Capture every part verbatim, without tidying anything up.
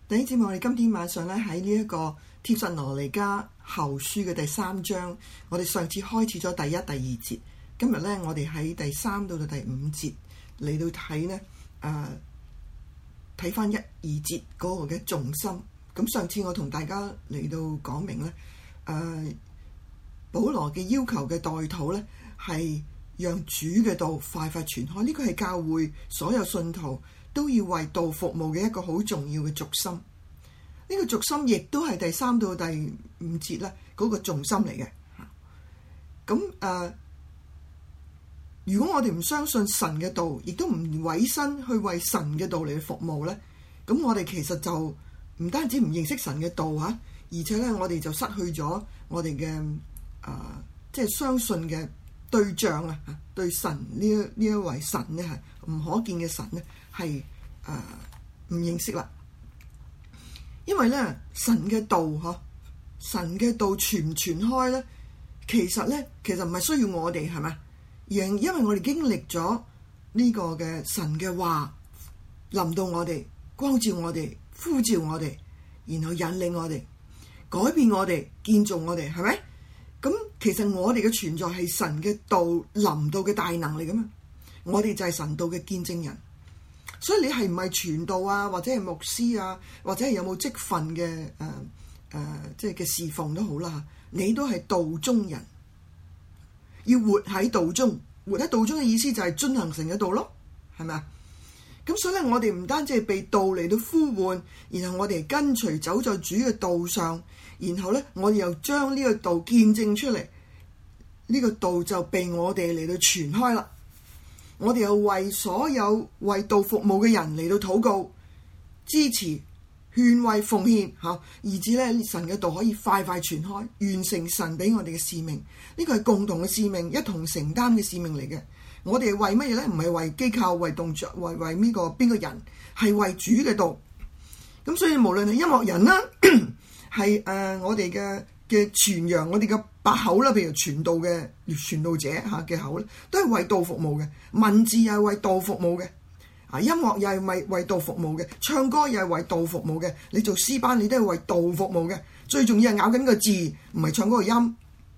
弟兄姊妹，我哋今天晚上咧喺呢一個帖撒羅尼迦後書嘅第三章，我哋上次開始咗第一、第二節，今日咧我哋喺第三到到第五節嚟到睇呢，誒睇翻一、二節嗰個嘅重心。咁上次我同大家嚟到講明咧，誒、呃、保羅嘅要求嘅代禱咧係讓主嘅道快快傳開，呢個係教會所有信徒都要為道服務嘅一個好重要嘅軸心，呢、這個軸心亦都係第三到第五節咧嗰個重心嚟嘅。咁誒、呃，如果我哋唔相信神嘅道，亦都唔委身去為神嘅道嚟服務咧，咁我哋其實就唔單止唔認識神嘅道吓，而且咧我哋就失去咗我哋嘅誒，即係相信嘅對象啊，對神呢一呢一位神咧係唔可見嘅神咧。係誒唔認識啦，因為咧神嘅道嗬，神嘅道傳唔傳開咧，其實咧其實唔係需要我哋係咪？而係因為我哋經歷咗呢個嘅神嘅話臨到我哋，光照我哋，呼召我哋，然後引領我哋，改變我哋，建造我哋，係咪？咁其實我哋嘅存在係神嘅道臨到嘅大能嚟噶嘛，我哋就係神道嘅見證人。所以你係唔係傳道啊，或者係牧師啊，或者係有冇職分嘅誒誒，即係嘅侍奉都好啦，你都係道中人，要活喺道中。活喺道中嘅意思就係遵行神嘅道咯，係咪啊？咁所以咧，我哋唔單止係被道嚟到呼喚，然後我哋跟隨走在主嘅道上，然後咧我哋又將呢個道見證出嚟，呢個道就被我哋嚟到傳開啦。我哋又為所有為道服務嘅人嚟到禱告、支持、勸慰、奉獻吓，以致咧神嘅道可以快快傳開，完成神俾我哋嘅使命。呢個係共同嘅使命，一同承擔嘅使命嚟嘅。我哋為乜嘢咧？唔係為機構、為動作、為為呢個邊個人，係為主嘅道。咁所以無論係音樂人啦，係誒、呃、我哋嘅嘅傳揚，我哋嘅把口啦，譬如傳道嘅傳道者嚇嘅口咧，都係為道服務嘅。文字又係為道服務嘅，啊音樂又係為為道服務嘅，唱歌又係為道服務嘅。你做詩班，你都係為道服務嘅。最重要係咬緊個字，唔係唱嗰個音。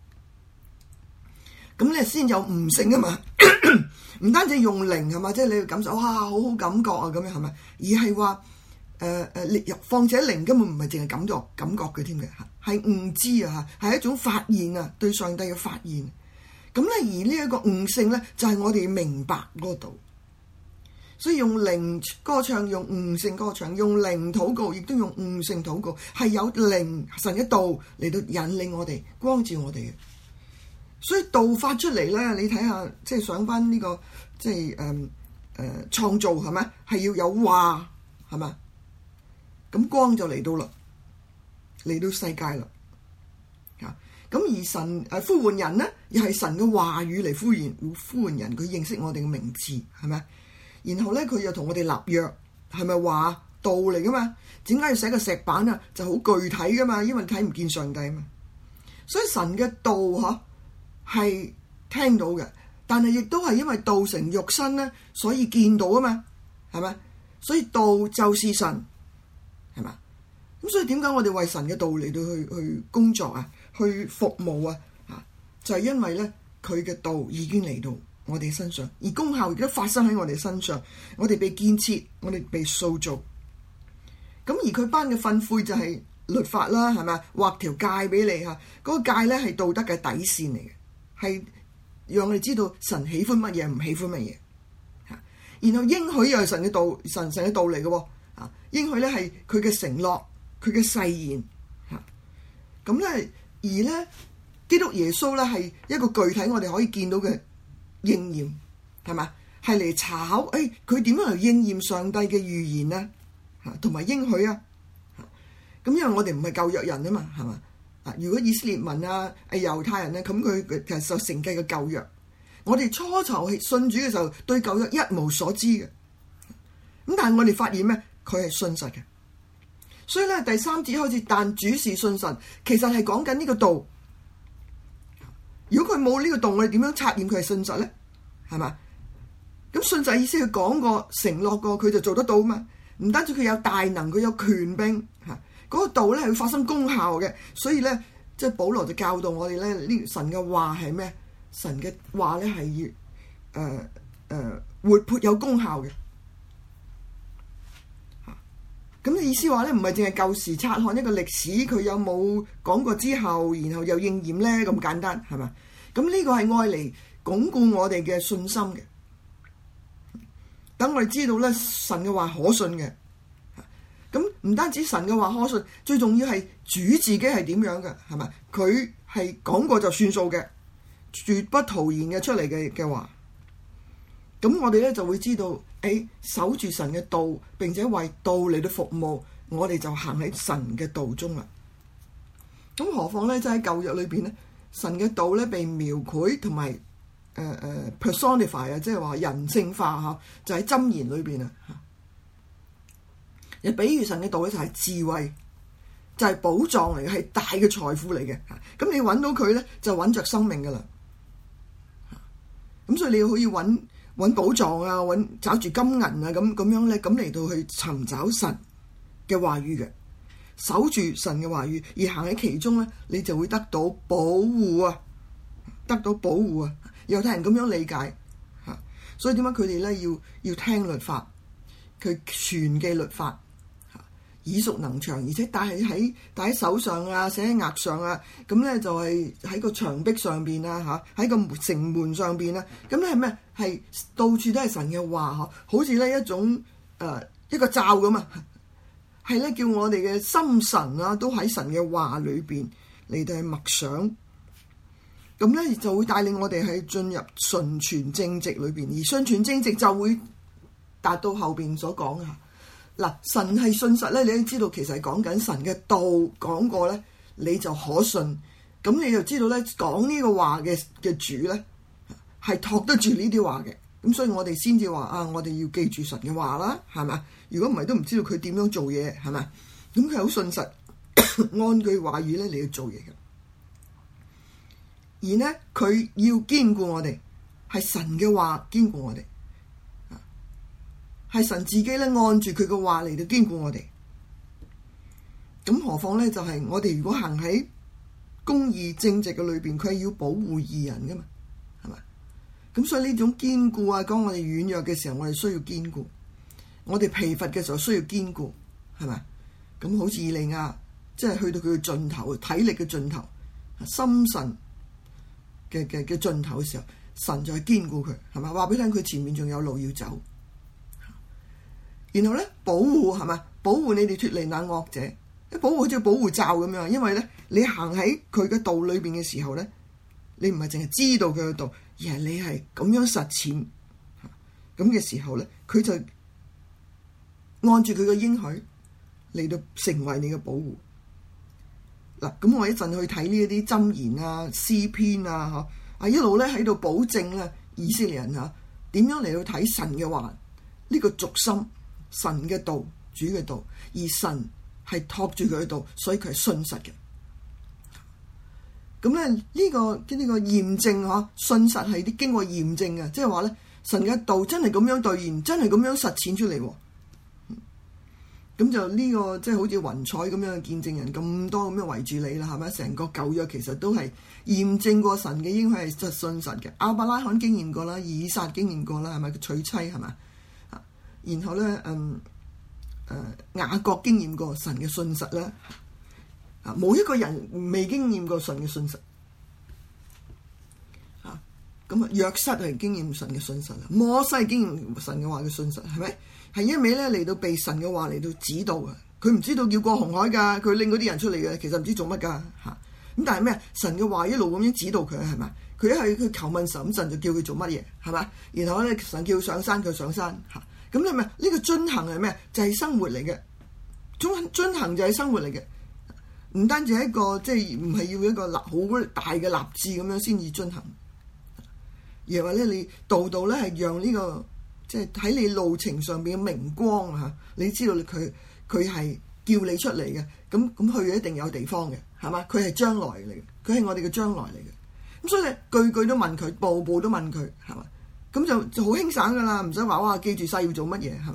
咁咧先有悟性啊嘛，唔單止用靈係嘛，即係你要感受，哇好好感覺啊咁樣係咪？而係話誒誒，況且靈根本唔係淨係感覺感覺嘅添嘅嚇，係悟知啊嚇，係一種發現啊，對上帝嘅發現。咁咧而呢一個悟性咧，就係、是、我哋明白嗰度。所以用靈歌唱，用悟性歌唱，用靈禱告，亦都用悟性禱告，係有靈神嘅道嚟到引領我哋，光照我哋嘅。所以道發出嚟咧，你睇下，即係上翻呢個，即係誒誒創造係咪？係要有話係咪？咁光就嚟到啦，嚟到世界啦。嚇！咁而神誒呼喚人咧，又係神嘅話語嚟呼喚呼喚人，佢認識我哋嘅名字係咪？然後咧，佢又同我哋立約，係咪話道嚟噶嘛？點解要寫個石板啊？就好具體噶嘛，因為你睇唔見上帝啊嘛。所以神嘅道嗬。係聽到嘅，但係亦都係因為道成肉身咧，所以見到啊嘛，係咪？所以道就是神，係嘛？咁所以點解我哋為神嘅道嚟到去去工作啊，去服務啊？啊，就係因為咧，佢嘅道已經嚟到我哋身上，而功效亦都發生喺我哋身上，我哋被建設，我哋被塑造。咁而佢班嘅訓誨就係律法啦，係咪？畫條界俾你嚇，嗰個界咧係道德嘅底線嚟嘅。係讓我哋知道神喜歡乜嘢，唔喜歡乜嘢嚇。然後應許又係神嘅道，神神嘅道嚟嘅喎啊！應許咧係佢嘅承諾，佢嘅誓言嚇。咁咧而咧，基督耶穌咧係一個具體我哋可以見到嘅應驗，係嘛？係嚟查誒佢點樣嚟應驗上帝嘅預言啊嚇，同埋應許啊嚇。咁因為我哋唔係舊約人啊嘛，係嘛？啊！如果以色列民啊、誒猶太人咧，咁佢其實就承繼個舊約。我哋初頭信主嘅時候，對舊約一無所知嘅。咁但係我哋發現咩？佢係信實嘅。所以咧，第三節開始，但主是信神，其實係講緊呢個道。如果佢冇呢個道，我哋點樣測驗佢係信實咧？係嘛？咁信實意思佢講過、承諾過，佢就做得到嘛？ 唔單止佢有大能，佢有權柄嚇，嗰、那個道咧係會發生功效嘅。所以咧，即係保羅就教導我哋咧，呢神嘅話係咩？神嘅話咧係要誒誒活潑有功效嘅。嚇，咁嘅意思話咧，唔係淨係舊時察看一個歷史，佢有冇講過之後，然後又應驗咧咁簡單係嘛？咁呢個係愛嚟鞏固我哋嘅信心嘅。等我哋知道咧，神嘅話可信嘅。咁唔單止神嘅話可信，最重要係主自己係點樣嘅，係咪？佢係講過就算數嘅，絕不徒然嘅出嚟嘅嘅話。咁我哋咧就會知道，誒、哎、守住神嘅道，並且為道嚟到服務，我哋就行喺神嘅道中啦。咁何況咧，即係喺舊約裏邊咧，神嘅道咧被描繪同埋。誒誒、uh, personify 啊，即係話人性化嚇，就喺箴言裏邊啊嚇。又比喻神嘅道咧就係智慧，就係、是、寶藏嚟嘅，係大嘅財富嚟嘅。咁你揾到佢咧，就揾着生命噶啦。咁所以你可以揾揾寶藏啊，揾找住金銀啊，咁咁樣咧，咁嚟到去尋找神嘅話語嘅，守住神嘅話語，而行喺其中咧，你就會得到保護啊，得到保護啊。猶太人咁樣理解嚇，所以點解佢哋咧要要聽律法，佢傳記律法嚇，耳熟能詳，而且戴喺戴喺手上啊，寫喺額上啊，咁咧就係喺個牆壁上邊啊嚇，喺個城門上邊啊，咁咧係咩？係到處都係神嘅話嚇，好似咧一種誒、呃、一個罩咁啊，係咧叫我哋嘅心神啊，都喺神嘅話裏邊嚟到係默想。咁咧就會帶領我哋係進入純全正直裏邊，而純全正直就會達到後邊所講嘅。嗱，神係信實咧，你都知道其實係講緊神嘅道講過咧，你就可信。咁你就知道咧，講呢個話嘅嘅主咧係托得住呢啲話嘅。咁所以我哋先至話啊，我哋要記住神嘅話啦，係咪？如果唔係都唔知道佢點樣做嘢，係咪？咁佢好信實，按句話語咧你要做嘢嘅。而呢，佢要堅固我哋，係神嘅話堅固我哋，係神自己咧按住佢嘅話嚟到堅固我哋。咁何況咧，就係、是、我哋如果行喺公義正直嘅裏邊，佢係要保護義人噶嘛，係咪？咁所以呢種堅固啊，講我哋軟弱嘅時候，我哋需要堅固；我哋疲乏嘅時候需要堅固，係咪？咁好似以利亞，即係去到佢嘅盡頭，體力嘅盡頭，心神嘅嘅嘅盡頭嘅時候，神就係堅固佢，係咪？話俾你聽，佢前面仲有路要走。然後咧，保護係咪？保護你哋脫離那惡者，啲保護好似保護罩咁樣。因為咧，你行喺佢嘅道裏邊嘅時候咧，你唔係淨係知道佢嘅道，而係你係咁樣實踐。咁嘅時候咧，佢就按住佢嘅應許嚟到成為你嘅保護。嗱，咁我一陣去睇呢一啲箴言啊、詩篇啊，嗬，啊一路咧喺度保證咧以色列人嚇點樣嚟到睇神嘅話，呢、這個軸心神嘅道、主嘅道，而神係托住佢嘅道，所以佢係信實嘅。咁咧呢個呢、這個驗證嗬，信實係啲經過驗證嘅，即係話咧神嘅道真係咁樣兌現，真係咁樣實踐出嚟喎。咁就呢、這個即係、就是、好似雲彩咁樣嘅見證人咁多咁樣圍住你啦，係咪？成個舊約其實都係驗證過神嘅應許係實信實嘅。亞伯拉罕經驗過啦，以撒經驗過啦，係咪？佢娶妻係咪？啊，然後咧，嗯，誒、呃、雅各經驗過神嘅信實啦，啊，冇一個人未經驗過神嘅信實。啊，咁啊，約瑟係經驗神嘅信實啦，摩西經驗神嘅話嘅信實，係咪？係一味咧嚟到被神嘅話嚟到指導啊！佢唔知道叫過紅海㗎，佢拎嗰啲人出嚟嘅，其實唔知做乜㗎嚇。咁但係咩？神嘅話一路咁樣指導佢係咪？佢一係佢求問神，神就叫佢做乜嘢係咪？然後咧神叫佢上山，佢上山嚇。咁你咪呢個遵行係咩？就係生活嚟嘅。遵遵行就係生活嚟嘅，唔單止係一個即係唔係要一個立好大嘅立志咁樣先至遵行，而係話咧你度度咧係讓呢個。即係喺你路程上邊嘅明光啊！你知道佢佢係叫你出嚟嘅，咁咁去一定有地方嘅，係嘛？佢係將來嚟嘅，佢係我哋嘅將來嚟嘅。咁所以你句句都問佢，步步都問佢，係嘛？咁就就好輕省噶啦，唔使話哇記住晒要做乜嘢，係嘛？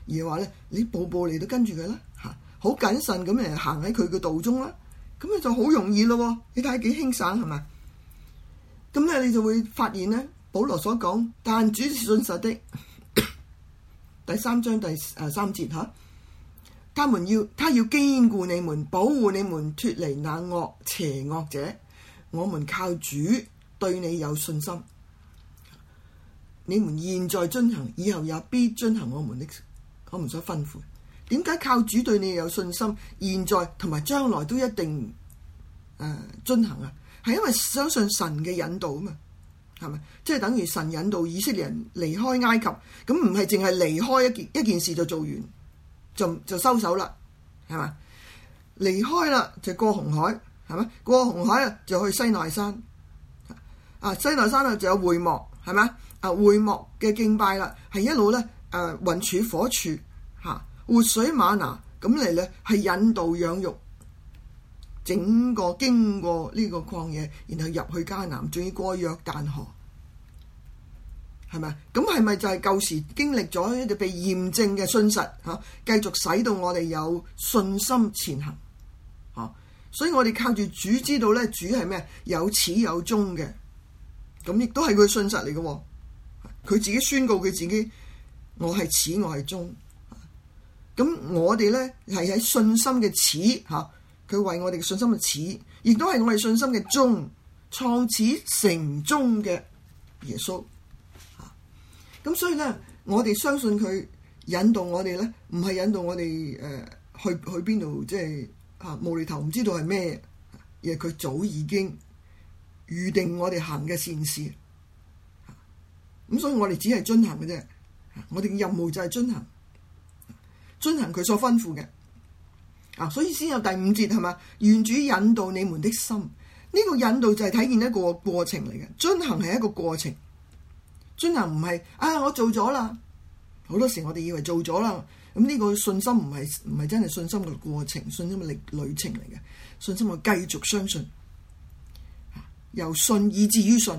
而話咧，你步步嚟到跟住佢啦，嚇，好謹慎咁嚟行喺佢嘅道中啦，咁你就好容易咯。你睇下幾輕省係嘛？咁咧你就會發現咧，保羅所講，但主是信實的，第三章第誒三節嚇，他們要他要堅固你們，保護你們脫離那惡邪惡者。我們靠主對你有信心，你們現在遵行，以後也必遵行我們的我們所吩咐。點解靠主對你有信心？現在同埋將來都一定誒、呃、遵行啊？係因為相信神嘅引導啊嘛，係咪？即係等於神引導以色列人離開埃及，咁唔係淨係離開一件一件事就做完，就就收手啦，係嘛？離開啦就過紅海，係咪？過紅海啊就去西奈山，啊西奈山啊就有會幕，係咪？啊會幕嘅敬拜啦，係一路咧誒雲柱火柱嚇、啊、活水瑪拿咁嚟咧，係引導養育。整個經過呢個曠野，然後入去迦南，仲要過約旦河，係咪？咁係咪就係舊時經歷咗一啲被驗證嘅信實嚇、啊，繼續使到我哋有信心前行嚇、啊？所以我哋靠住主知道咧，主係咩？有始有終嘅，咁亦都係佢信實嚟嘅。佢自己宣告佢自己，我係始，我係終。咁、啊、我哋咧係喺信心嘅始嚇。啊佢為我哋嘅信心嘅始，亦都係我哋信心嘅終，創始成終嘅耶穌。咁所以咧，我哋相信佢引導我哋咧，唔係引導我哋誒、呃、去去邊度，即係啊無厘頭唔知道係咩，而係佢早已經預定我哋行嘅善事。咁所以我哋只係遵行嘅啫，我哋嘅任務就係遵行，遵行佢所吩咐嘅。啊，所以先有第五節係嘛？願主引導你們的心，呢、這個引導就係體現一個過程嚟嘅。遵行係一個過程，遵行唔係啊我做咗啦。好多時我哋以為做咗啦，咁、這、呢個信心唔係唔係真係信心嘅過程，信心嘅歷旅程嚟嘅。信心係繼續相信，由信以至於信，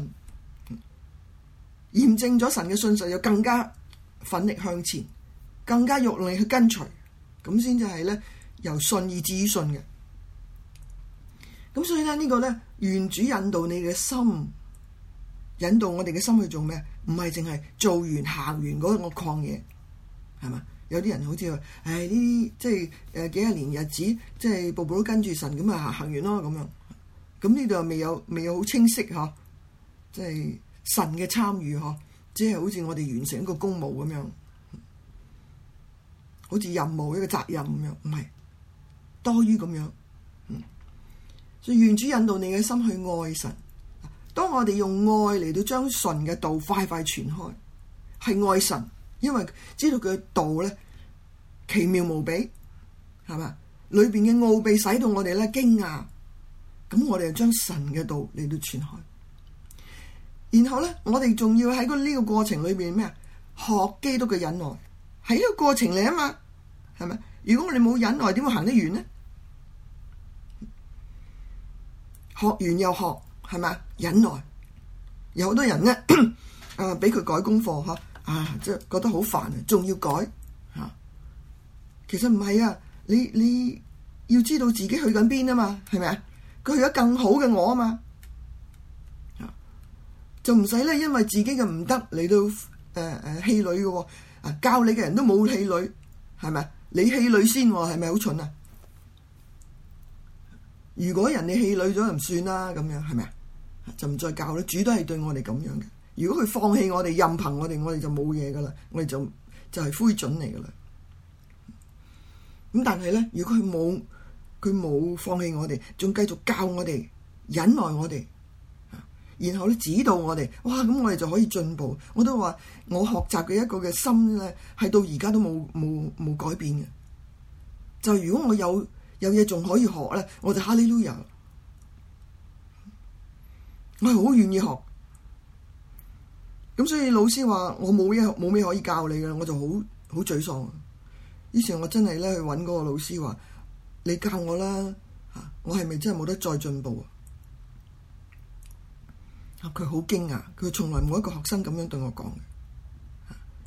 驗證咗神嘅信實，又更加奮力向前，更加用力去跟隨，咁先至係咧。由信以至於信嘅，咁所以咧呢、這個咧，願主引導你嘅心，引導我哋嘅心去做咩？唔係淨係做完行完嗰個曠野，係嘛？有啲人好似話，唉呢啲即係誒幾廿年日子，即係步步都跟住神咁啊行完咯咁樣。咁呢度又未有未有好清晰嗬，即係神嘅參與嗬，即係好似我哋完成一個公務咁樣，好似任務一個責任咁樣，唔係。多於咁樣，嗯，所以願主引導你嘅心去愛神。當我哋用愛嚟到將神嘅道快快傳開，係愛神，因為知道佢嘅道咧奇妙無比，係嘛？裏邊嘅奧秘使到我哋咧驚訝，咁我哋就將神嘅道嚟到傳開。然後咧，我哋仲要喺個呢個過程裏邊咩啊？學基督嘅忍耐，係一個過程嚟啊嘛，係咪？如果我哋冇忍耐，點會行得遠呢？學完又學，係咪？忍耐，有好多人咧，啊，俾佢改功課嗬，啊，即係覺得好煩啊，仲要改吓、啊。其實唔係啊，你你要知道自己去緊邊啊嘛，係咪啊？佢去咗更好嘅我啊嘛，啊、就唔使咧，因為自己嘅唔得嚟到誒誒氣餒嘅喎，啊，教你嘅人都冇氣餒，係咪？你氣餒先，係咪好蠢啊？如果人哋氣餒咗就唔算啦，咁樣係咪啊？就唔再教啦。主都係對我哋咁樣嘅。如果佢放棄我哋，任憑我哋，我哋就冇嘢噶啦，我哋就就係灰燼嚟噶啦。咁但係咧，如果佢冇佢冇放棄我哋，仲繼續教我哋，忍耐我哋，然後咧指導我哋，哇！咁我哋就可以進步。我都話我學習嘅一個嘅心咧，係到而家都冇冇冇改變嘅。就如果我有有嘢仲可以學咧，我就哈利路亞，我係好願意學。咁所以老師話我冇嘢冇咩可以教你嘅，我就好好沮喪。於是，我真係咧去揾嗰個老師話：你教我啦，嚇我係咪真係冇得再進步啊？佢好驚訝，佢從來冇一個學生咁樣對我講嘅，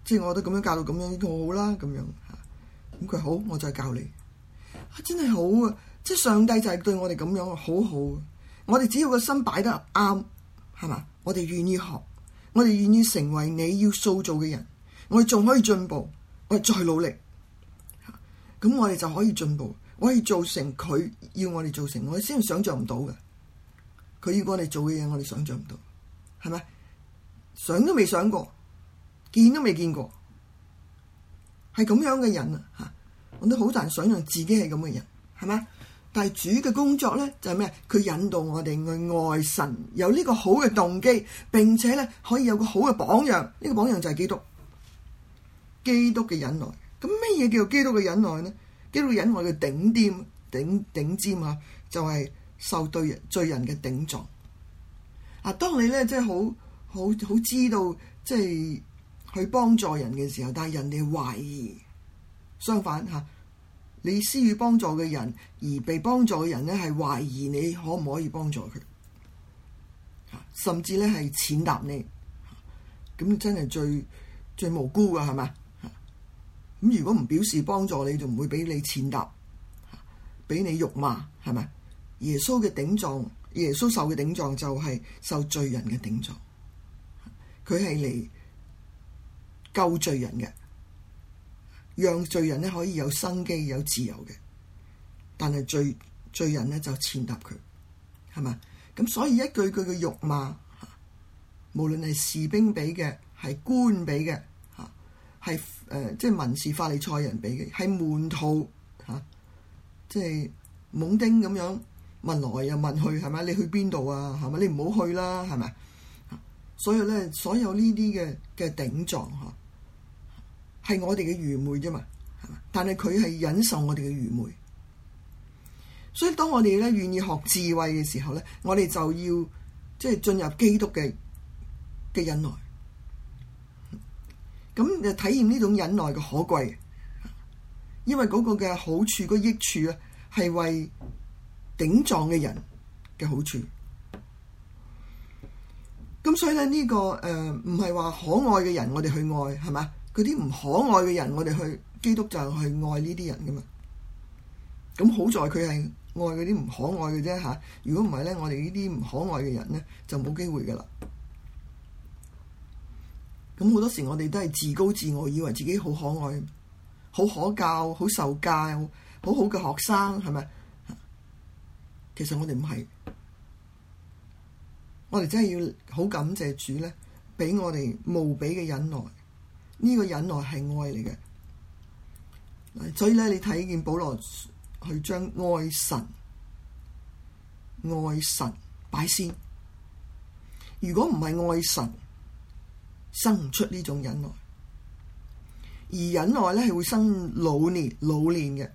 即係我覺得咁樣教到咁樣好好啦，咁樣嚇。咁佢好，我再教你。啊，真係好啊！即係上帝就係對我哋咁樣好好。我哋只要個心擺得啱，係嘛？我哋願意學，我哋願意成為你要塑造嘅人，我哋仲可以進步，我哋再努力。咁我哋就可以進步，可以做成佢要我哋做成，我哋先想象唔到嘅。佢要我哋做嘅嘢，我哋想象唔到，係咪？想都未想過，見都未見過，係咁樣嘅人啊！吓，我都好難想象自己係咁嘅人，係咪？但係主嘅工作咧就係咩？佢引導我哋去愛神，有呢個好嘅動機，並且咧可以有個好嘅榜樣。呢個榜樣就係基督，基督嘅忍耐。咁咩嘢叫做基督嘅忍耐呢？基督嘅忍耐嘅頂點、頂頂尖啊，就係、是、受對人罪人嘅頂撞。啊，當你咧即係好好好知道即係去幫助人嘅時候，但係人哋懷疑，相反嚇，你施予幫助嘅人而被幫助嘅人咧係懷疑你可唔可以幫助佢，甚至咧係踐踏你，咁真係最最無辜㗎，係嘛？咁如果唔表示幫助你，就唔會俾你踐踏，俾你辱罵，係咪？耶穌嘅頂撞，耶穌受嘅頂撞就係受罪人嘅頂撞，佢係嚟救罪人嘅，讓罪人咧可以有生機、有自由嘅。但係罪罪人咧就踐踏佢，係咪？咁所以一句句嘅辱罵，無論係士兵俾嘅，係官俾嘅。係誒、呃，即係文士法利賽人俾嘅，係門徒嚇、啊，即係懵丁咁樣問來又問去，係咪？你去邊度啊？係咪？你唔好去啦，係咪？所以咧，所有呢啲嘅嘅頂撞嚇，係我哋嘅愚昧啫嘛，係嘛？但係佢係忍受我哋嘅愚昧，所以當我哋咧願意學智慧嘅時候咧，我哋就要即係進入基督嘅嘅忍耐。咁就體驗呢種忍耐嘅可貴，因為嗰個嘅好處、嗰個益處啊，係為頂撞嘅人嘅好處。咁所以咧、這、呢個誒唔係話可愛嘅人我哋去愛，係嘛？嗰啲唔可愛嘅人我哋去，基督就係去愛呢啲人噶嘛。咁好在佢係愛嗰啲唔可愛嘅啫嚇。如果唔係咧，我哋呢啲唔可愛嘅人咧就冇機會噶啦。咁好多時我哋都係自高自我，以為自己好可愛、好可教、好受教、好好嘅學生，係咪？其實我哋唔係，我哋真係要好感謝主咧，俾我哋無比嘅忍耐。呢、這個忍耐係愛嚟嘅，所以咧你睇見保羅去將愛神、愛神擺先。如果唔係愛神，生唔出呢種忍耐，而忍耐咧係會生老年、老練嘅。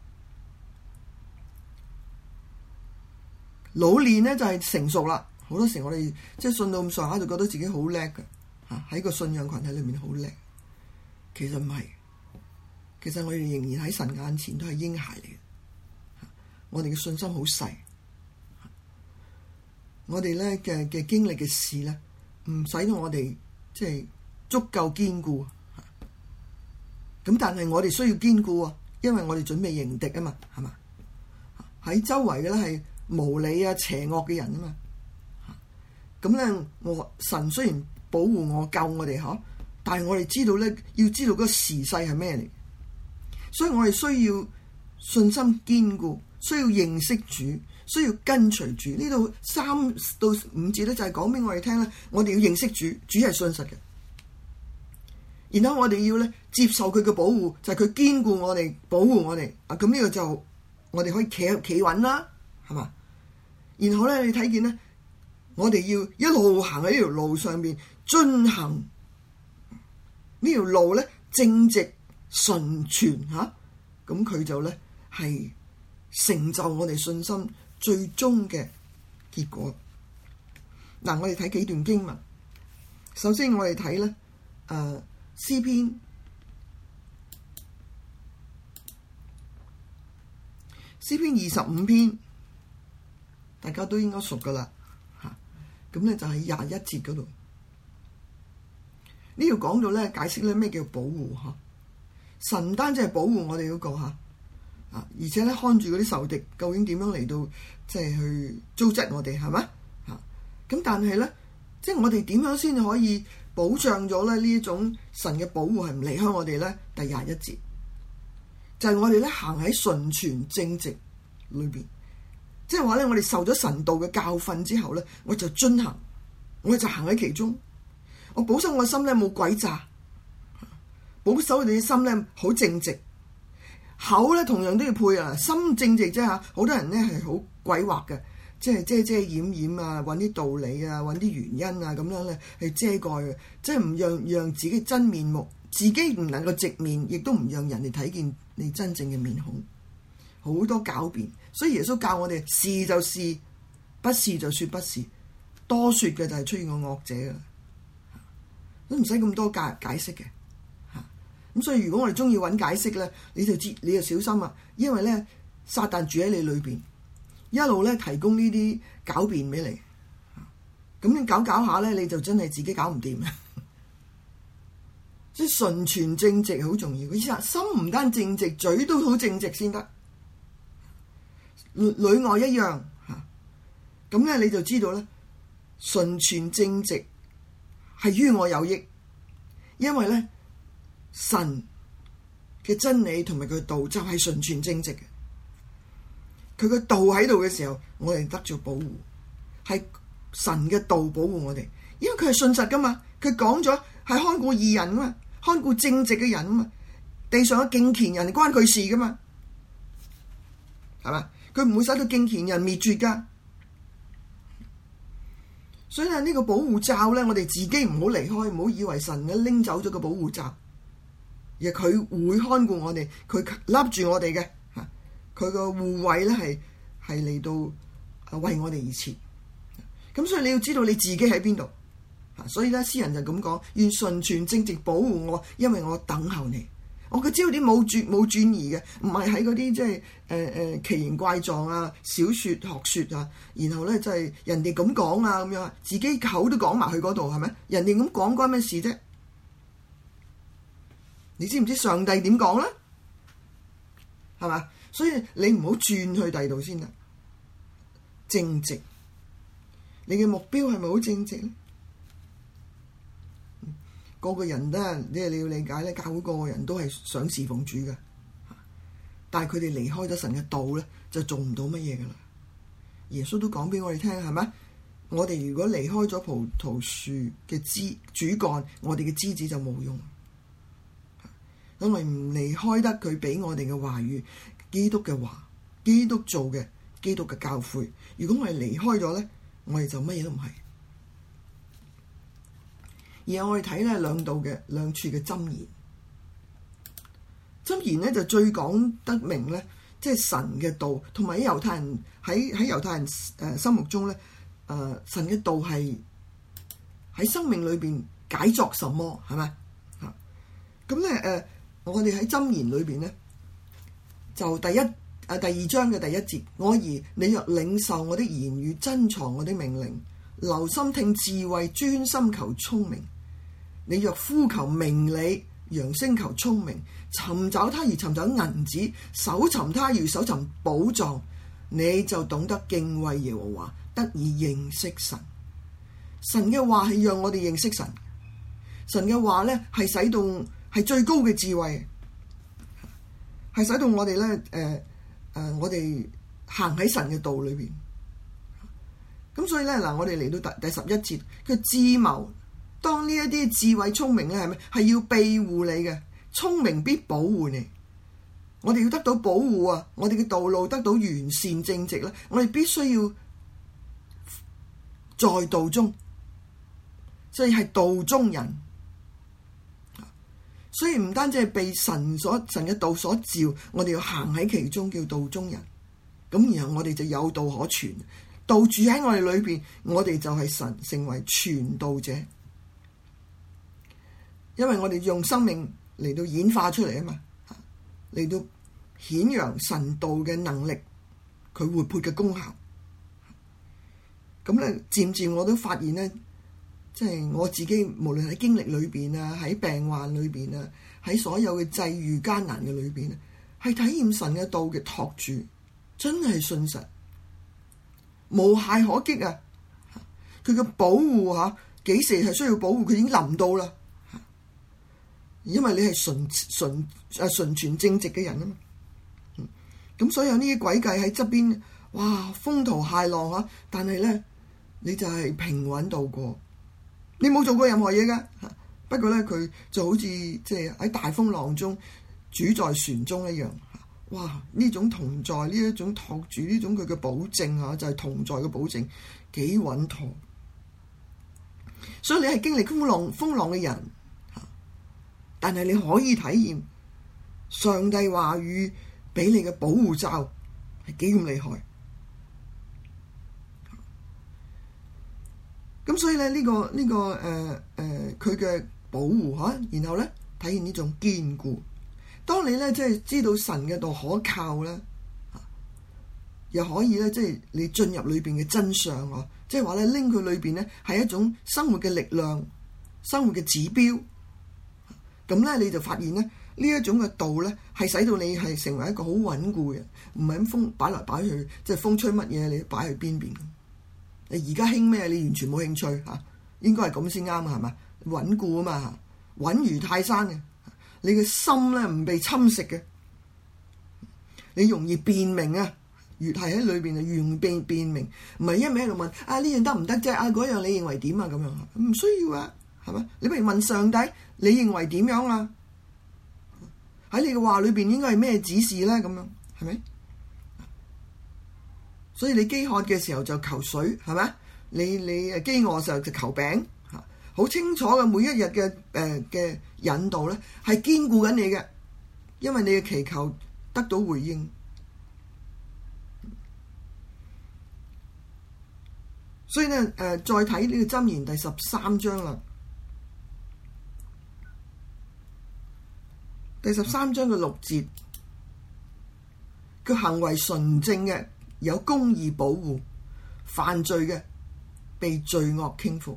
老練咧就係成熟啦。好多時我哋即係信到咁上下就覺得自己好叻嘅，嚇喺個信仰群體裏面好叻。其實唔係，其實我哋仍然喺神眼前都係嬰孩嚟嘅。我哋嘅信心好細，我哋咧嘅嘅經歷嘅事咧，唔使到我哋。即係足夠堅固，咁但係我哋需要堅固啊，因為我哋準備迎敵啊嘛，係嘛？喺周圍嘅咧係無理啊、邪惡嘅人啊嘛，咁咧我神雖然保護我、救我哋嗬，但係我哋知道咧，要知道嗰個時勢係咩嚟，所以我哋需要信心堅固，需要認識主，需要跟隨主。呢度三到五節咧就係講俾我哋聽咧，我哋要認識主，主係信實嘅。然後我哋要咧接受佢嘅保護，就係佢堅固我哋，保護我哋。啊，咁呢個就我哋可以企企穩啦，係嘛？然後咧你睇見咧，我哋要一路行喺呢條路上邊，遵行呢條路咧正直純全吓，咁佢就咧係成就我哋信心最終嘅結果。嗱，我哋睇幾段經文。首先我哋睇咧，誒、呃、詩篇詩篇二十五篇，大家都應該熟噶啦嚇。咁咧就喺廿一節嗰度， 呢度講到咧解釋咧咩叫保護嚇。神唔單止係保護我哋嗰個嚇啊，而且咧看住嗰啲仇敵究竟點樣嚟到即係去糟質我哋係咪嚇？咁但係咧，即係我哋點樣先可以保障咗咧呢一種神嘅保護係唔離開我哋咧？第廿一節就係我哋咧行喺純全正直裏邊，即係話咧我哋受咗神道嘅教訓之後咧，我就遵行，我就行喺其中。我保守我心咧冇詭詐，保守你嘅心咧好正直，口咧同樣都要配啊。心正直啫嚇，好多人咧係好詭惑嘅，即係遮遮掩掩啊，揾啲道理啊，揾啲原因啊咁樣咧去遮蓋嘅，即係唔讓讓自己真面目，自己唔能夠直面，亦都唔讓人哋睇見你真正嘅面孔，好多狡辯。所以耶穌教我哋是就是，不是就說不是，多說嘅就係出現個惡者噶。都唔使咁多解解釋嘅嚇，咁所以如果我哋中意揾解釋咧，你就知你就小心啊，因為咧撒旦住喺你裏邊，一路咧提供呢啲狡辯俾你，咁你搞搞下咧，你就真係自己搞唔掂啊！即係純全正直好重要，意思係心唔單正直，嘴都好正直先得，裏外一樣嚇。咁咧你就知道咧，純全正直係於我有益，因為咧神嘅真理同埋佢嘅道就係純全正直嘅。佢嘅道喺度嘅時候，我哋得咗保護，係神嘅道保護我哋，因為佢係信實噶嘛。佢講咗係看顧義人啊嘛，看顧正直嘅人啊嘛，地上嘅敬虔人關佢事噶嘛，係嘛？佢唔會使到敬虔人滅絕噶。所以咧呢個保護罩咧，我哋自己唔好離開，唔好以為神咧拎走咗個保護罩，而佢會看顧我哋，佢笠住我哋嘅嚇，佢個護衛咧係係嚟到為我哋而設。咁所以你要知道你自己喺邊度嚇，所以咧詩人就咁講：願純全正直保護我，因為我等候你。我嘅焦點冇轉冇轉移嘅，唔係喺嗰啲即係誒誒奇形怪狀啊、小説學説啊，然後咧就係、是、人哋咁講啊咁樣，自己口都講埋去嗰度係咪？人哋咁講關咩事啫？你知唔知上帝點講咧？係嘛？所以你唔好轉去第二度先啦。正直，你嘅目標係咪好正直咧？個個人都係，即係你要理解咧，教會個個人都係想侍奉主嘅，但係佢哋離開咗神嘅道咧，就做唔到乜嘢噶啦。耶穌都講俾我哋聽，係咪？我哋如果離開咗葡萄樹嘅枝主幹，我哋嘅枝子就冇用，因為唔離開得佢俾我哋嘅話語，基督嘅話，基督做嘅，基督嘅教誨。如果我哋離開咗咧，我哋就乜嘢都唔係。而我哋睇咧兩度嘅兩處嘅箴言，箴言咧就最講得明咧，即係神嘅道，同埋喺猶太人喺喺猶太人誒、呃、心目中咧，誒、呃、神嘅道係喺生命裏邊解作什麼係咪啊？咁咧誒，我哋喺箴言裏邊咧，就第一誒、呃、第二章嘅第一節，我兒你若領受我的言語，珍藏我的命令，留心聽智慧，專心求聰明。你若呼求明理，揚聲求聰明，尋找他如尋找銀子，搜尋他如搜尋寶藏，你就懂得敬畏耶和華，得以認識神。神嘅話係讓我哋認識神，神嘅話咧係使到係最高嘅智慧，係使到我哋咧誒誒，我哋行喺神嘅道裏邊。咁所以咧嗱，我哋嚟到第第十一節，佢智謀。當呢一啲智慧聰明咧，係咪係要庇護你嘅？聰明必保護你。我哋要得到保護啊！我哋嘅道路得到完善正直咧，我哋必須要在道中，所以係道中人。所以唔單止係被神所神嘅道所召，我哋要行喺其中，叫道中人。咁然後我哋就有道可傳，道住喺我哋裏邊，我哋就係神成為傳道者。因為我哋用生命嚟到演化出嚟啊嘛，嚟到顯揚神道嘅能力，佢活潑嘅功效。咁咧，漸漸我都發現咧， 即係我自己，無論喺經歷裏邊啊，喺病患裏邊啊，喺所有嘅際遇艱難嘅裏邊啊，係體驗神嘅道嘅托住，真係信實，無懈可擊啊！佢嘅保護嚇，幾時係需要保護，佢已經臨到啦。因為你係純純誒純全正直嘅人啊嘛，咁、嗯、所以有呢啲詭計喺側邊，哇，風濤駭浪啊！但係咧，你就係平穩度過，你冇做過任何嘢噶。不過咧，佢就好似即係喺大風浪中主在船中一樣。哇！呢種同在，呢一種托住，呢種佢嘅保證啊，就係、是、同在嘅保證，幾穩妥。所以你係經歷風浪風浪嘅人。但係你可以體驗上帝話語俾你嘅保護罩係幾咁厲害，咁所以咧呢、這個呢、這個誒誒佢嘅保護吓，然後咧體現呢種堅固。當你咧即係知道神嘅道可靠咧，又可以咧即係你進入裏邊嘅真相啊，即係話咧拎佢裏邊咧係一種生活嘅力量、生活嘅指標。咁咧你就發現咧呢一種嘅道咧係使到你係成為一個好穩固嘅，唔係咁風擺來擺去，即係風吹乜嘢你擺去邊邊。你而家興咩？你完全冇興趣嚇，應該係咁先啱啊，係嘛？穩固啊嘛，穩如泰山嘅，你嘅心咧唔被侵蝕嘅，你容易辨明啊，越係喺裏邊啊越容易辨辨明，唔係一味喺度問啊呢樣得唔得啫？啊嗰樣你認為點啊？咁樣唔需要啊。係嘛？你不如問上帝，你認為點樣啊？喺你嘅話裏邊應該係咩指示咧？咁樣係咪？所以你飢渴嘅時候就求水，係咪？你你誒飢餓嘅時候就求餅，嚇，好清楚嘅每一日嘅誒嘅引導咧，係堅固緊你嘅，因為你嘅祈求得到回應。所以咧誒、呃，再睇呢個箴言第十三章啦。第十三章嘅六節，佢行為純正嘅有公義保護，犯罪嘅被罪惡傾覆。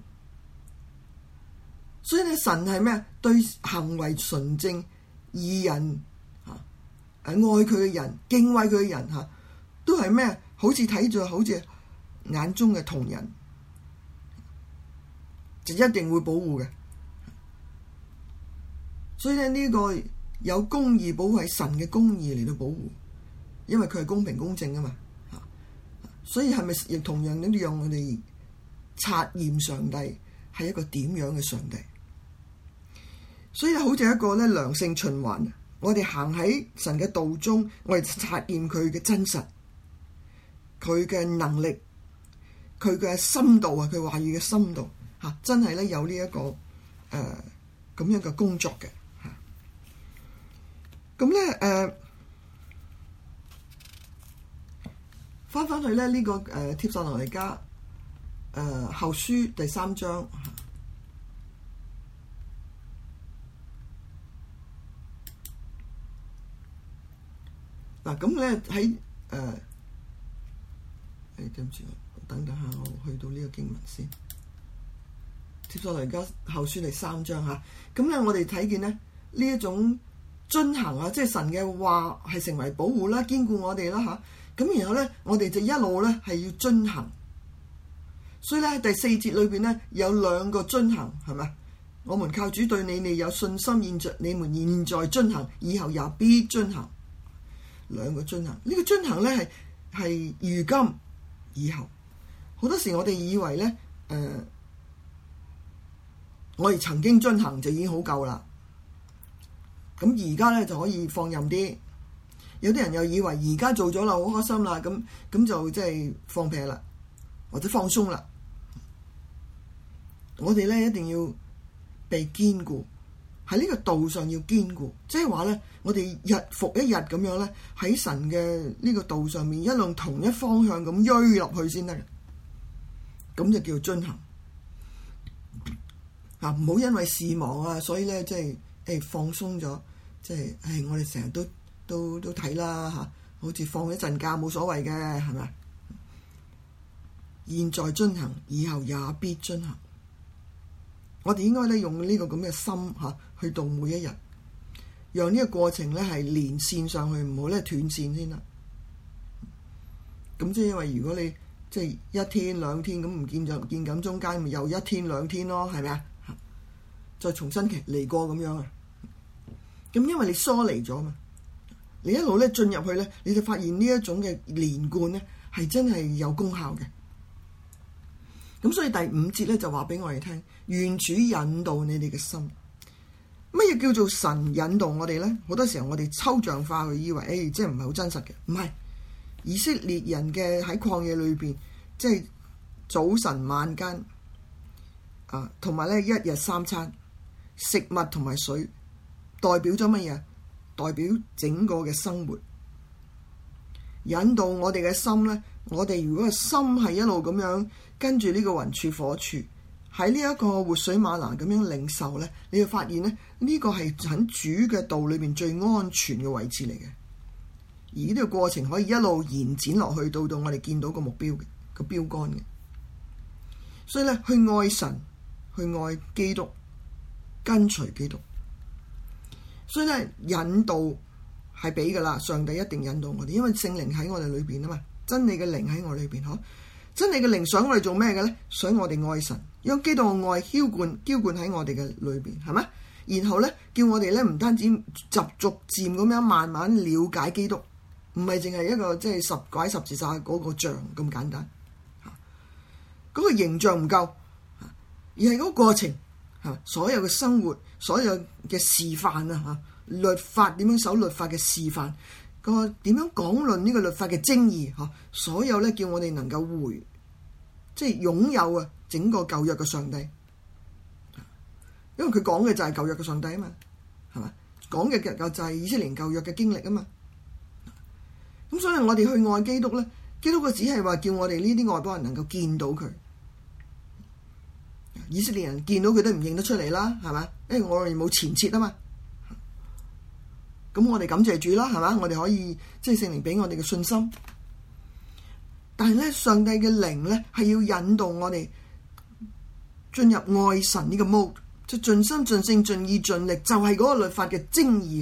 所以咧，神係咩？對行為純正、義人嚇、誒愛佢嘅人、敬畏佢嘅人嚇，都係咩？好似睇住好似眼中嘅瞳人，就一定會保護嘅。所以咧，呢個有公義保護係神嘅公義嚟到保護，因為佢係公平公正啊嘛，所以係咪亦同樣呢啲讓我哋察驗上帝係一個點樣嘅上帝？所以好似一個咧良性循環，我哋行喺神嘅道中，我哋察驗佢嘅真實，佢嘅能力，佢嘅深度啊，佢話語嘅深度嚇，真係咧有呢、這、一個誒咁、呃、樣嘅工作嘅。咁咧誒，翻翻去咧呢個誒帖撒羅尼迦誒後書第三章嗱，咁咧喺誒誒對唔住，等等下我去到呢個經文先。帖撒羅尼迦後書第三章嚇，咁咧我哋睇見咧呢一種。遵行啊，即係神嘅話係成為保護啦，堅固我哋啦嚇。咁然後咧，我哋就一路咧係要遵行。所以咧喺第四節裏邊咧有兩個遵行，係咪？我們靠主對你哋有信心，現在你們現在遵行，以後也必遵行。兩個遵行，呢、這個遵行咧係係如今以後。好多時我哋以為咧誒、呃，我哋曾經遵行就已經好夠啦。咁而家咧就可以放任啲，有啲人又以為而家做咗啦，好開心啦，咁咁就即係放屁啦，或者放鬆啦。我哋咧一定要被堅固，喺呢個道上要堅固，即係話咧，我哋日復一日咁樣咧，喺神嘅呢個道上面一路同一方向咁追落去先得嘅，咁就叫遵行。啊，唔好因為事忙啊，所以咧即係。誒放鬆咗，即係誒我哋成日都都都睇啦嚇，好似放一陣假冇所謂嘅，係咪？現在遵行，以後也必遵行。 我哋應該咧用呢個咁嘅心嚇去度每一日，讓呢個過程咧係連線上去，唔好咧斷線先啦。咁即係因為如果你即係一天兩天咁唔見就見緊中間，咪又一天兩天咯，係咪啊？再重新嚟過咁樣啊。咁因為你疏離咗嘛，你一路咧進入去咧，你就發現呢一種嘅連貫咧係真係有功效嘅。咁所以第五節咧就話俾我哋聽，願主引導你哋嘅心。乜嘢叫做神引導我哋咧？好多時候我哋抽象化佢，以為誒、哎、即係唔係好真實嘅。唔係，以色列人嘅喺曠野裏邊，即係早晨晚間啊，同埋咧一日三餐食物同埋水，代表咗乜嘢？代表整個嘅生活。引導我哋嘅心咧，我哋如果個心係一路咁樣跟住呢個雲柱火柱喺呢一個活水嗎哪咁樣領受咧，你就發現咧呢個係喺主嘅道裏邊最安全嘅位置嚟嘅。而呢個過程可以一路延展落去，到到我哋見到個目標嘅個標杆嘅。所以咧，去愛神，去愛基督，跟隨基督。所以咧，引導係俾噶啦，上帝一定引導我哋，因為聖靈喺我哋裏邊啊嘛，真理嘅靈喺我裏邊，嗬，真理嘅靈想我哋做咩嘅咧？想我哋愛神，讓基督嘅愛澆灌澆灌喺我哋嘅裏邊，係咪？然後咧，叫我哋咧唔單止逐逐漸咁樣慢慢了解基督，唔係淨係一個即係十拐十字架嗰個像咁簡單，吓，嗰個形象唔夠，而係嗰個過程，吓，所有嘅生活，所有嘅示範啊，吓，律法點樣守律法嘅示範，個點樣講論呢個律法嘅精義，吓，所有咧叫我哋能夠回，即係擁有啊整個舊約嘅上帝。因為佢講嘅就係舊約嘅上帝啊嘛，係嘛？講嘅就就係以色列舊約嘅經歷啊嘛。咁所以我哋去愛基督咧，基督佢只係話叫我哋呢啲外邦人能夠見到佢。以色列人見到佢都唔認得出嚟啦，係嘛？因為我哋冇前設啊嘛。咁我哋感謝主啦，係嘛？我哋可以即係聖靈俾我哋嘅信心。但係咧，上帝嘅靈咧係要引導我哋進入愛神呢個 mode。就盡心盡性盡意盡力，就係、是、嗰個律法嘅精義。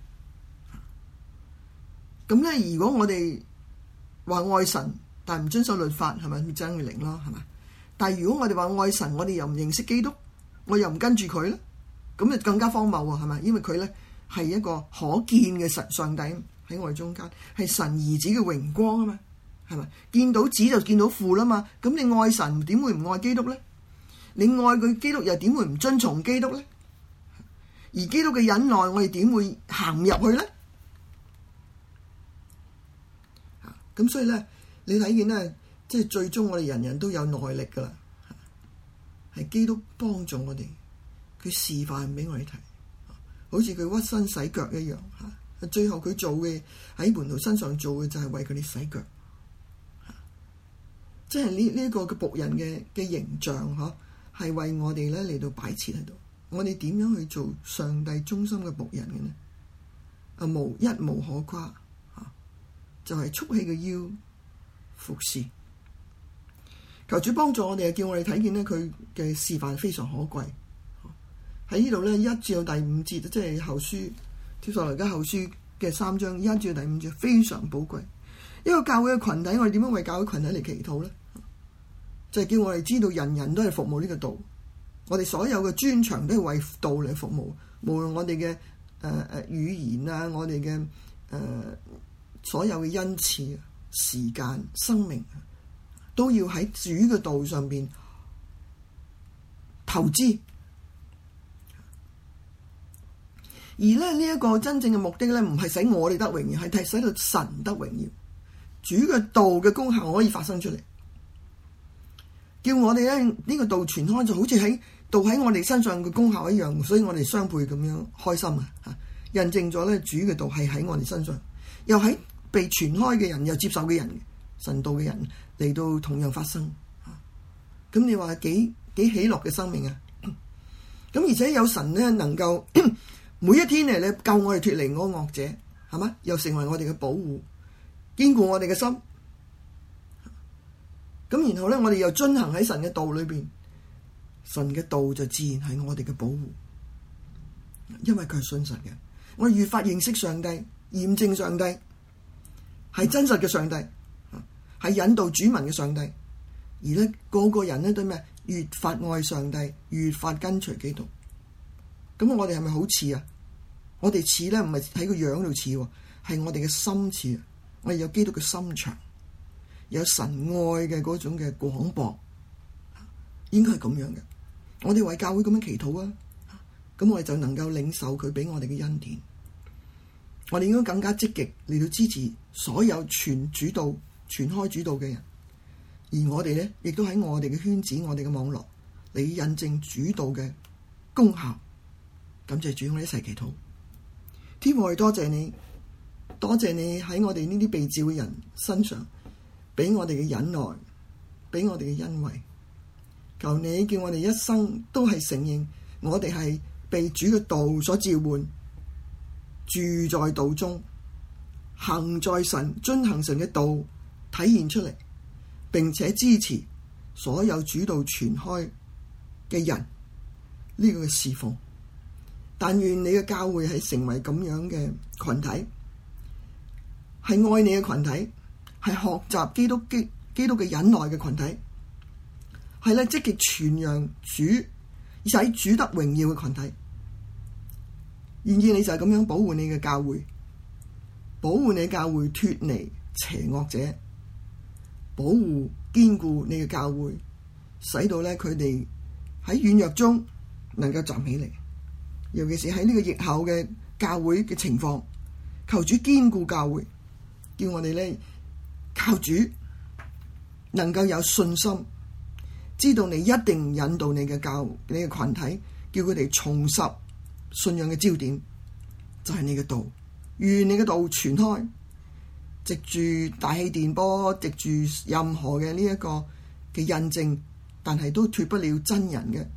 咁咧，如果我哋話愛神，但係唔遵守律法，係咪咪爭佢靈咯？係嘛？但係如果我哋話愛神，我哋又唔認識基督，我又唔跟住佢咧，咁就更加荒謬喎，係咪？因為佢咧係一個可見嘅神上帝喺我哋中間，係神兒子嘅榮光啊嘛，係咪？見到子就見到父啦嘛，咁你愛神點會唔愛基督咧？你愛佢基督又點會唔遵從基督咧？而基督嘅忍耐，我哋點會行入去咧？咁所以咧，你睇見咧，即係最終我哋人人都有耐力噶啦，係基督幫助我哋，佢示範俾我哋睇，好似佢屈身洗腳一樣嚇。最後佢做嘅喺門徒身上做嘅就係為佢哋洗腳，即係呢呢一個嘅僕人嘅嘅形象嗬。係為我哋咧嚟到擺設喺度，我哋點樣去做上帝忠心嘅僕人嘅呢？啊，無一無可誇，啊，就係束起個腰服侍。求主幫助我哋，叫我哋睇見咧佢嘅示範非常可貴。喺呢度咧一至到第五節，即係後書帖撒羅尼迦後書嘅三章一至到第五節，非常寶貴。一個教會嘅群體，我哋點樣為教會群體嚟祈禱咧？就係叫我哋知道人人都係服務呢個道，我哋所有嘅專長都係為道嚟服務，無論我哋嘅誒誒語言啊，我哋嘅誒所有嘅恩賜、時間、生命，都要喺主嘅道上邊投資。而咧呢一個真正嘅目的咧，唔係使我哋得榮耀，係睇使到神得榮耀。主嘅道嘅功效可以發生出嚟。叫我哋咧呢個道傳開，就好似喺道喺我哋身上嘅功效一樣，所以我哋雙倍咁樣開心啊！嚇，印證咗咧主嘅道係喺我哋身上，又喺被傳開嘅人，又接受嘅人，神道嘅人嚟到同樣發生嚇。咁你話幾幾喜樂嘅生命啊！咁而且有神咧能夠每一天嚟咧救我哋脫離嗰個惡者，係嘛？又成為我哋嘅保護，堅固我哋嘅心。咁然後咧，我哋又遵行喺神嘅道裏邊， 神嘅道就自然係我哋嘅保護，因為佢係信實嘅。我越發認識上帝，驗證上帝係真實嘅上帝，係引導主民嘅上帝。而咧個個人咧對咩？越發愛上帝，越發跟隨基督。咁我哋係咪好似啊？我哋似咧唔係喺個樣度似，係我哋嘅心似。我哋有基督嘅心腸，有神愛嘅嗰種嘅廣博，應該係咁樣嘅。我哋為教會咁樣祈禱啊，咁我哋就能夠領受佢俾我哋嘅恩典。我哋應該更加積極嚟到支持所有傳主道、傳開主道嘅人。而我哋咧，亦都喺我哋嘅圈子、我哋嘅網絡嚟印證主道嘅功效。感謝主，我哋一齊祈禱。天父，我哋多謝你，多謝你喺我哋呢啲被召嘅人身上，俾我哋嘅忍耐，俾我哋嘅恩惠。求你叫我哋一生都係承認，我哋係被主嘅道所召喚，住在道中，行在神、遵行神嘅道體現出嚟，並且支持所有主道傳開嘅人呢個嘅侍奉。但願你嘅教會係成為咁樣嘅群體，係愛你嘅群體，係學習基督基基督嘅忍耐嘅群體，係咧積極傳揚主，使主得榮耀嘅群體。願意你就係咁樣保護你嘅教會，保護你嘅教會脫離邪惡者，保護堅固你嘅教會，使到咧佢哋喺軟弱中能夠站起嚟。尤其是喺呢個疫後嘅教會嘅情況，求主堅固教會，叫我哋咧靠主能夠有信心，知道你一定引導你嘅教你嘅群體，叫佢哋重拾信仰嘅焦點，就係你嘅道。願你嘅道傳開，藉住大氣電波，藉住任何嘅呢一個嘅印證，但係都脫不了真人嘅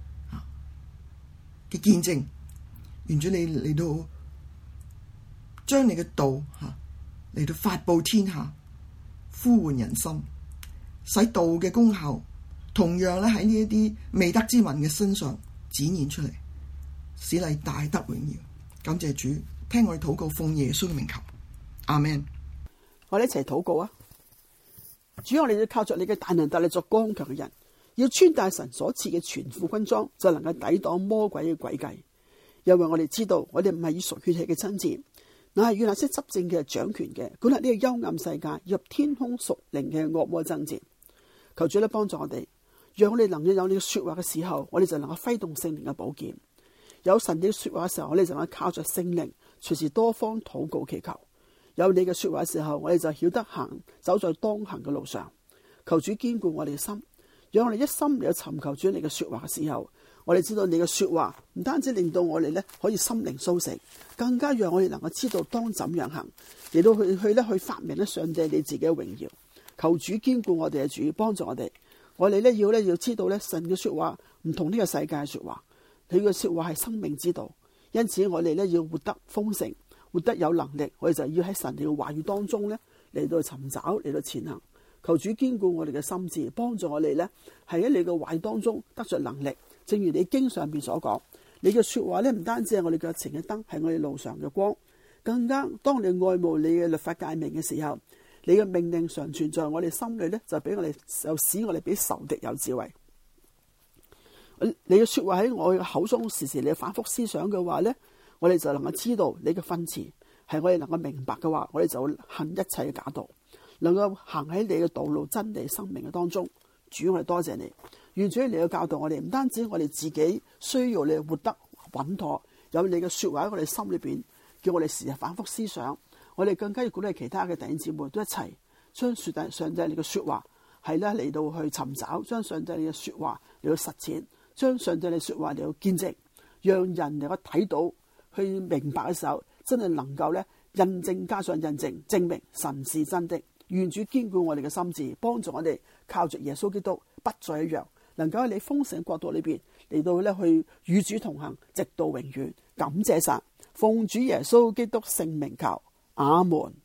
嘅見證。願主你嚟到將你嘅道吓嚟到發佈天下，呼喚人心，使道嘅功效同樣咧喺呢一啲未得之民嘅身上展現出嚟，使你大得榮耀。感謝主，聽我哋禱告，奉耶穌嘅名求，阿們。 我哋一齊禱告啊！主，我哋要靠着你嘅大能大力作剛強嘅人，要穿戴神所賜嘅全副軍裝，就能夠抵擋魔鬼嘅詭計。因為我哋知道，我哋唔係以屬血氣嘅爭戰，乃係與那些執政嘅、掌權嘅、管轄呢個幽暗世界、入天空屬靈嘅惡魔爭戰。求主咧幫助我哋，讓我哋能夠有你嘅說話嘅時候，我哋就能夠揮動聖靈嘅寶劍。有神你嘅說話嘅時候，我哋就能夠靠着聖靈，隨時多方禱告祈求。有你嘅說話嘅時候，我哋就曉得行，走在當行嘅路上。求主堅固我哋嘅心，讓我哋一心嚟尋求主你嘅說話嘅時候，我哋知道你嘅說話唔單止令到我哋咧可以心靈甦醒，更加讓我哋能夠知道當怎樣行，嚟到去去咧去發明咧上帝你自己嘅榮耀。求主堅固我哋嘅主，幫助我哋。我哋咧要咧要知道咧神嘅說話唔同呢個世界嘅說話，佢嘅說話係生命之道。因此我哋咧要活得豐盛，活得有能力。我哋就要喺神嘅話語當中咧嚟到尋找，嚟到前行。求主堅固我哋嘅心智，幫助我哋咧係喺你嘅話語當中得着能力。正如你經上邊所講，你嘅說話咧唔單止係我哋腳前嘅燈，係我哋路上嘅光。更加當你愛慕你嘅律法誡命嘅時候，你嘅命令常存在我哋心裏咧，就俾我哋就使我哋比仇敵有智慧。你嘅說話喺我嘅口中時時你反覆思想嘅話咧，我哋就能夠知道你嘅訓詞係我哋能夠明白嘅話，我哋就會恨一切嘅假道，能夠行喺你嘅道路真理生命嘅當中。主，我哋多謝你，願主你嘅教導我哋，唔單止我哋自己需要你活得穩妥，有你嘅說話喺我哋心裏邊，叫我哋時日反覆思想。我哋更加要鼓勵其他嘅弟兄姊妹都一齊將說帝上帝你嘅說話係咧嚟到去尋找，將上帝你嘅說話嚟到實踐，將上帝你說話嚟到見證，讓人能夠睇到去明白嘅時候，真係能夠咧印證加上印證，證明神是真的。願主堅固我哋嘅心智，幫助我哋靠着耶穌基督不再一樣，能夠喺你豐盛國度裏邊嚟到咧去與主同行，直到永遠。感謝神，奉主耶穌基督聖名求，阿門。